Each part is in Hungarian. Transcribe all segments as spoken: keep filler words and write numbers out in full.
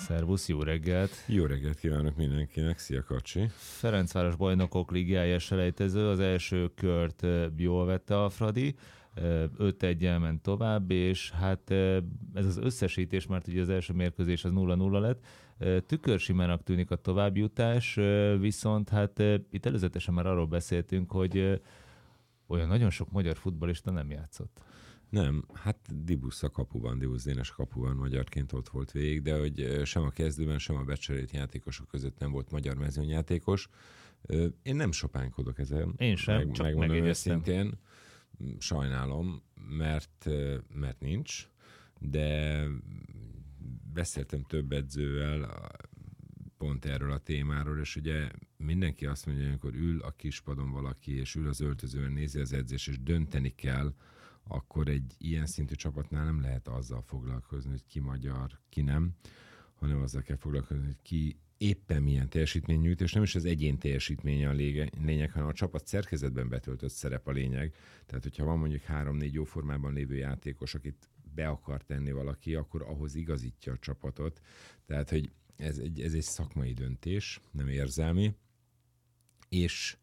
Szervusz, jó reggelt! Jó reggelt kívánok mindenkinek, szia Kacsi! Ferencváros Bajnokok Ligája selejtező, az első kört jól vette a Fradi, öt egyel ment tovább, és hát ez az összesítés, mert ugye az első mérkőzés az nulla nulla lett, tükörsimának tűnik a továbbjutás, viszont hát itt előzetesen már arról beszéltünk, hogy olyan nagyon sok magyar futballista nem játszott. Nem, hát Dibusz a kapuban, Dibusz Dénes a kapuban magyarként ott volt végig, de hogy sem a kezdőben, sem a becserélt játékosok között nem volt magyar mezőnyjátékos. Én nem sopánkodok ezen. Én sem, meg, csak megmondom megjegyeztem. őszintén, sajnálom, mert, mert nincs, de beszéltem több edzővel pont erről a témáról, és ugye mindenki azt mondja, hogy amikor ül a kispadon valaki, és ül az öltözőn, nézi az edzést, és dönteni kell, akkor egy ilyen szintű csapatnál nem lehet azzal foglalkozni, hogy ki magyar, ki nem, hanem azzal kell foglalkozni, hogy ki éppen milyen teljesítmény nyújt, és nem is az egyén teljesítménye a lényeg, hanem a csapat szerkezetben betöltött szerep a lényeg. Tehát, hogyha van mondjuk három-négy jó formában lévő játékos, akit be akar tenni valaki, akkor ahhoz igazítja a csapatot. Tehát, hogy ez egy, ez egy szakmai döntés, nem érzelmi, és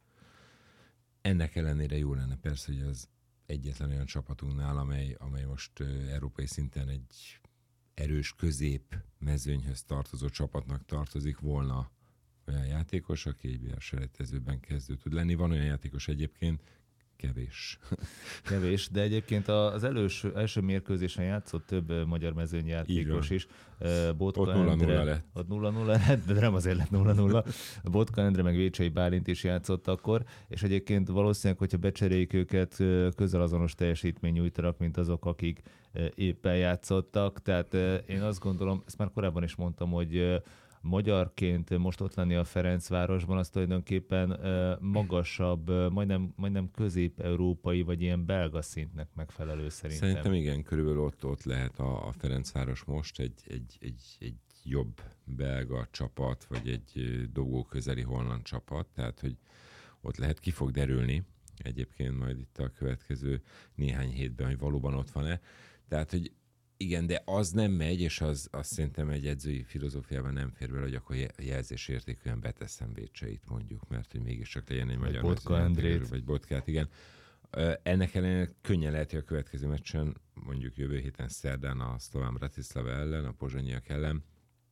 ennek ellenére jó lenne persze, hogy az egyetlen olyan csapatunknál, amely, amely most uh, európai szinten egy erős közép mezőnyhöz tartozó csapatnak tartozik, volna olyan játékos, aki egy bé el selejtezőben kezdő tud lenni. Van olyan játékos egyébként, kevés. Kevés, de egyébként az elős, első mérkőzésen játszott több magyar mezőnyjátékos is. Botka ott nulla nulla Endre, lett. Ott nulla nulla lett, de nem azért lett nulla nulla. Botka Endre meg Vécsei Bálint is játszott akkor, és egyébként valószínűleg, hogyha becseréljük őket, közel azonos teljesítmény nyújtanak, mint azok, akik éppen játszottak. Tehát én azt gondolom, ezt már korábban is mondtam, hogy magyarként most ott lenni a Ferencvárosban, az tulajdonképpen magasabb, majdnem, majdnem közép-európai, vagy ilyen belga szintnek megfelelő szerintem. Szerintem igen, körülbelül ott, ott lehet a, a Ferencváros most egy, egy, egy, egy jobb belga csapat, vagy egy dobó közeli holland csapat, tehát hogy ott lehet, ki fog derülni egyébként majd itt a következő néhány hétben, hogy valóban ott van-e. Tehát, hogy igen, de az nem megy, és az, az szerintem egy edzői filozófiában nem fér bele, hogy akkor jelzésértékűen beteszem Vécseit mondjuk, mert hogy mégiscsak legyen egy magyar Botka Endrét. Vagy Botkát, igen. Ennek ellenére könnyen lehet, hogy a következő meccsen, mondjuk jövő héten szerdán a Szlován Bratislava ellen, a pozsonyiak ellen,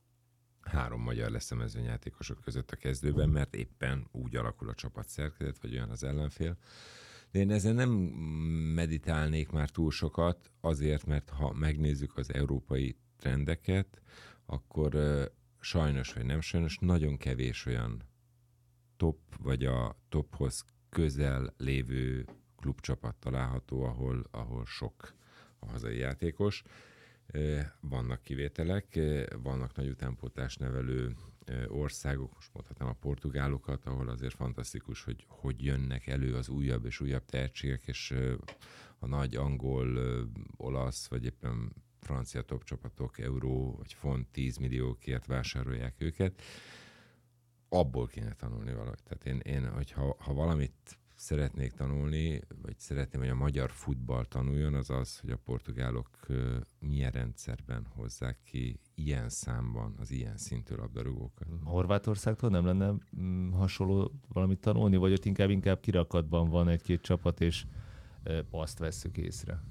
három magyar lesz a mezőnyjátékosok között a kezdőben, mert éppen úgy alakul a csapat szerkezet, vagy olyan az ellenfél. De én ezen nem meditálnék már túl sokat, azért, mert ha megnézzük az európai trendeket, akkor uh, sajnos vagy nem sajnos nagyon kevés olyan top, vagy a tophoz közel lévő klubcsapat található, ahol, ahol sok a hazai játékos. Uh, vannak kivételek, uh, vannak nagy utánpótlás nevelő országok, most mondhatnám a portugálokat, ahol azért fantasztikus, hogy hogy jönnek elő az újabb és újabb tehetségek, és a nagy angol, olasz, vagy éppen francia top csapatok euró vagy font tíz milliókért vásárolják őket. Abból kéne tanulni valahogy. Tehát én, én hogyha ha valamit szeretnék tanulni, vagy szeretném, hogy a magyar futball tanuljon, az az, hogy a portugálok milyen rendszerben hozzák ki ilyen számban az ilyen szintű labdarúgókat. Horvátországtól nem lenne mm, hasonló valamit tanulni, vagy ott inkább, inkább kirakatban van egy-két csapat, és e, azt vesszük észre?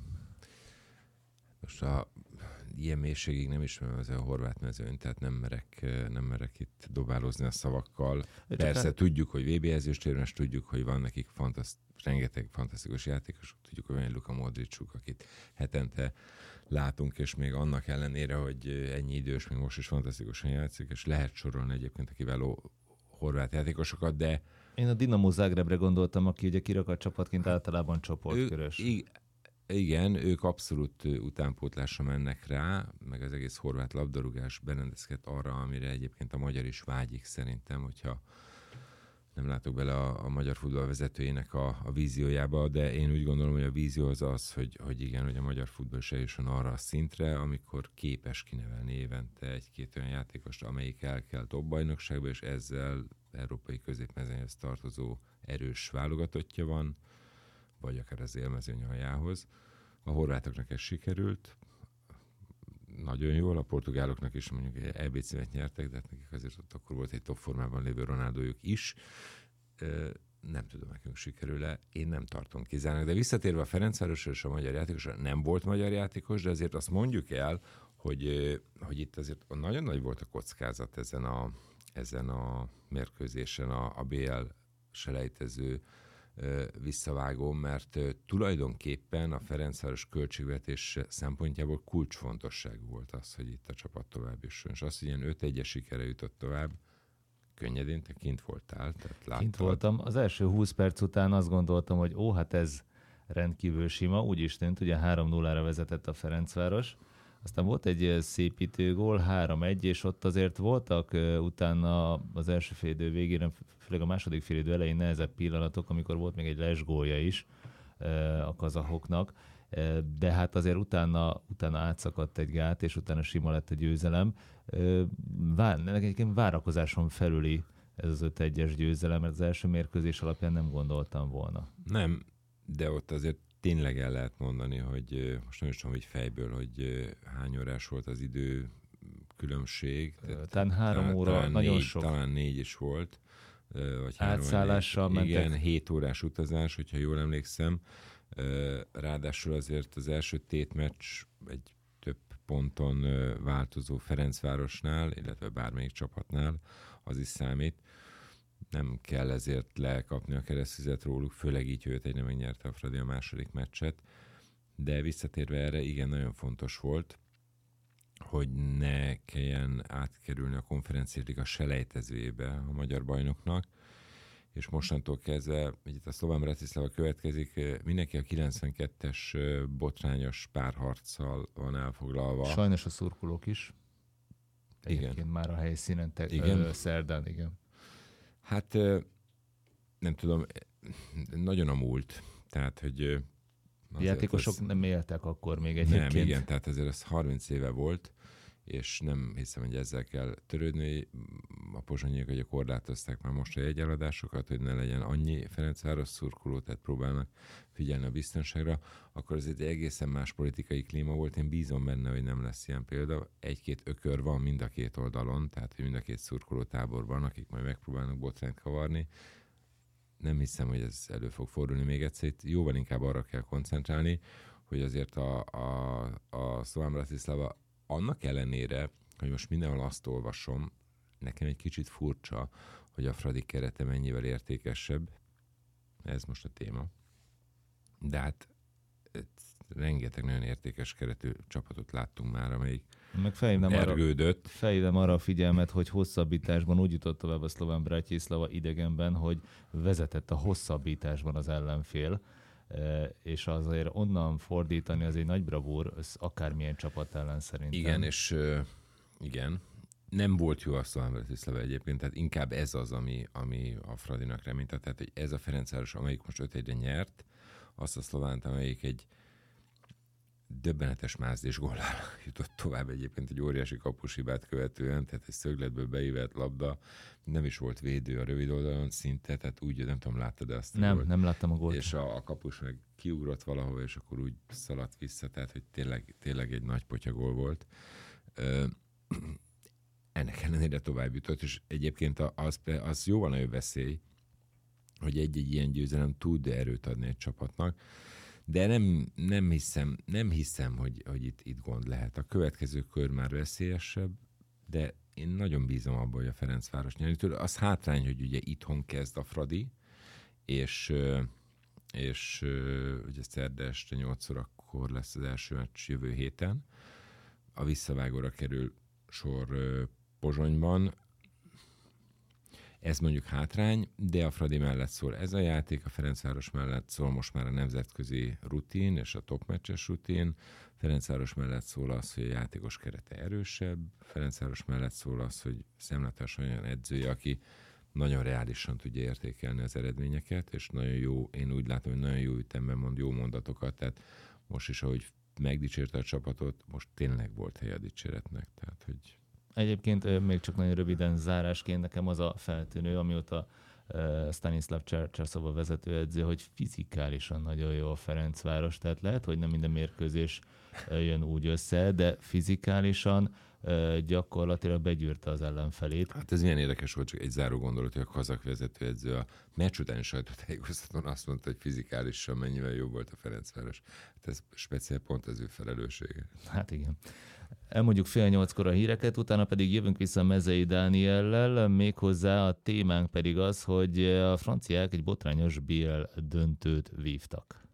Most a ilyen mélységig nem ismerem az a horvát mezőn, tehát nem merek, nem merek itt dobálózni a szavakkal. Csak Persze hát... tudjuk, hogy vé bé ezüstérmes, tudjuk, hogy van nekik fantaszt, rengeteg fantasztikus játékosok, tudjuk, hogy van Luka Modricuk, akit hetente látunk, és még annak ellenére, hogy ennyi idős, még most is fantasztikusan játszik, és lehet sorolni egyébként a kiváló horvát játékosokat, de... Én a Dinamo Zagrebre gondoltam, aki ugye kirakat csapatként általában csoportkörös. Ő, Igen, ők abszolút utánpótlásra mennek rá, meg az egész horvát labdarúgás berendezkedett arra, amire egyébként a magyar is vágyik szerintem, hogyha nem látok bele a, a magyar futball vezetőjének a, a víziójába, de én úgy gondolom, hogy a vízió az az, hogy, hogy igen, hogy a magyar futball is eljusson arra a szintre, amikor képes kinevelni évente egy-két olyan játékost, amelyik el kell top bajnokságba, és ezzel európai középmezőnyhöz tartozó erős válogatottja van, vagy akár az élmezőny aljához. A horvátoknak ez sikerült, nagyon jól, a portugáloknak is mondjuk egy é bé címet nyertek, de hát nekik azért ott akkor volt egy top formában lévő Ronaldójuk is. Nem tudom, nekünk sikerül-e, én nem tartom kizárnak. De visszatérve a Ferencvárosra és a magyar játékosra, nem volt magyar játékos, de azért azt mondjuk el, hogy, hogy itt azért nagyon nagy volt a kockázat ezen a, ezen a mérkőzésen, a, a bé el selejtező visszavágó, mert tulajdonképpen a Ferencváros költségvetés szempontjából kulcsfontosságú volt az, hogy itt a csapat tovább jusson. És az, hogy ilyen öt egyes sikere jutott tovább, könnyedén, te kint voltál, tehát láttad. Kint voltam. Az első húsz perc után azt gondoltam, hogy ó, hát ez rendkívül sima, úgy is tűnt, ugye három nullára vezetett a Ferencváros. Aztán volt egy szépítő gól, három egy, és ott azért voltak uh, utána az első félidő végére, főleg a második félidő elején nehezebb pillanatok, amikor volt még egy lesgólja is uh, a kazahoknak, uh, de hát azért utána, utána átszakadt egy gát, és utána sima lett a győzelem. Uh, vár, egyébként várakozáson felüli ez az öt egyes győzelem, mert az első mérkőzés alapján nem gondoltam volna. Nem, de ott azért tényleg el lehet mondani, hogy most nem is tudom, hogy fejből, hogy hány órás volt az idő különbség. Talán három talán, óra, talán nagyon négy, sok. Talán négy is volt. Vagy átszállással mentek. Igen, hét órás utazás, hogyha jól emlékszem. Ráadásul azért az első tétmeccs egy több ponton változó Ferencvárosnál, illetve bármelyik csapatnál, az is számít. Nem kell ezért lekapni a keresztüzet róluk, főleg így, hogy egyre megnyerte a Fradi a második meccset. De visszatérve erre, igen, nagyon fontos volt, hogy ne kelljen átkerülni a konferenciáliga selejtezőjébe a magyar bajnoknak, és mostantól kezdve, itt a Slovan Bratislava következik, mindenki a kilencvenkettes botrányos párharccal van elfoglalva. Sajnos a szurkolók is. Egyébként igen. Már a helyszínen te- igen. Ö, szerdán, igen. Hát nem tudom, nagyon a múlt. Tehát, hogy a játékosok ez... nem éltek akkor még egyébként. Nem, igen, tehát ezért ez harminc éve volt, és nem hiszem, hogy ezzel kell törődni. A pozsonyiak ugye korlátozták már most a jegyeladásokat, hogy ne legyen annyi Ferencváros szurkoló, tehát próbálnak figyelni a biztonságra. Akkor ez egy egészen más politikai klíma volt. Én bízom benne, hogy nem lesz ilyen példa. Egy-két ökör van mind a két oldalon, tehát mind a két szurkoló táborban, akik majd megpróbálnak botrányt kavarni. Nem hiszem, hogy ez elő fog fordulni még egyszer. Itt jóval inkább arra kell koncentrálni, hogy azért a, a, a Slovan Bratislava annak ellenére, hogy most mindenhol azt olvasom, nekem egy kicsit furcsa, hogy a Fradi kerete mennyivel értékesebb. Ez most a téma. De hát rengeteg nagyon értékes keretű csapatot láttunk már, amelyik meg felhívnám ergődött. Arra, felhívnám arra a figyelmet, hogy hosszabbításban úgy jutott tovább a Slovan Bratislava idegenben, hogy vezetett a hosszabbításban az ellenfél, és azért onnan fordítani az egy nagy bravúr, az akármilyen csapat ellen szerintem. Igen, és uh, igen, nem volt jó a Slovan Bratislava egyébként, tehát inkább ez az, ami, ami a Fradinak reményt, tehát hogy ez a Ferencváros, amelyik most öt egyre nyert, azt a Szlovánt, amelyik egy döbbenetes mázdés góllal jutott tovább egyébként egy óriási kapushibát követően, tehát egy szögletből beívett labda, nem is volt védő a rövid oldalon szinte, tehát úgy, nem tudom, láttad azt? Nem, gólt. nem láttam a gólt. És a, a kapus meg kiugrott valahova, és akkor úgy szaladt vissza, tehát hogy tényleg, tényleg egy nagy potyagól volt. Ö, ennek ellenére tovább jutott, és egyébként az, az jóval nagyobb veszély, hogy egy-egy ilyen győzelem tud erőt adni egy csapatnak, de nem, nem hiszem, nem hiszem hogy, hogy itt, itt gond lehet. A következő kör már veszélyesebb, de én nagyon bízom abban, hogy a Ferencváros nyerni tőle. Az hátrány, hogy ugye itthon kezd a Fradi, és, és ugye szerda este nyolc órakor lesz az első meccs jövő héten. A visszavágóra kerül sor Pozsonyban. Ez mondjuk hátrány, de a Fradi mellett szól ez a játék, a Ferencváros mellett szól most már a nemzetközi rutin és a topmeccses rutin. Ferencváros mellett szól az, hogy a játékos kerete erősebb. Ferencváros mellett szól az, hogy Szemletes olyan edzője, aki nagyon reálisan tudja értékelni az eredményeket, és nagyon jó, én úgy látom, hogy nagyon jó ütemben mond jó mondatokat, tehát most is, ahogy megdicsérte a csapatot, most tényleg volt helye a dicséretnek, tehát hogy Egyébként még csak nagyon röviden zárásként nekem az a feltűnő, amióta Stanislav Cserszova vezetőedző, hogy fizikálisan nagyon jó a Ferencváros, tehát lehet, hogy nem minden mérkőzés jön úgy össze, de fizikálisan gyakorlatilag begyűrte az ellenfelét. Hát ez milyen érdekes volt, csak egy záró gondolat, hogy a kazak vezetőedző a meccs után sajtótájékoztatón azt mondta, hogy fizikálisan mennyivel jobb volt a Ferencváros. Hát ez speciál pont az ő felelőssége. Hát igen. Elmondjuk fél nyolckor a híreket, utána pedig jövünk vissza Mezei Dániellel, méghozzá a témánk pedig az, hogy a franciák egy botrányos bé el döntőt vívtak.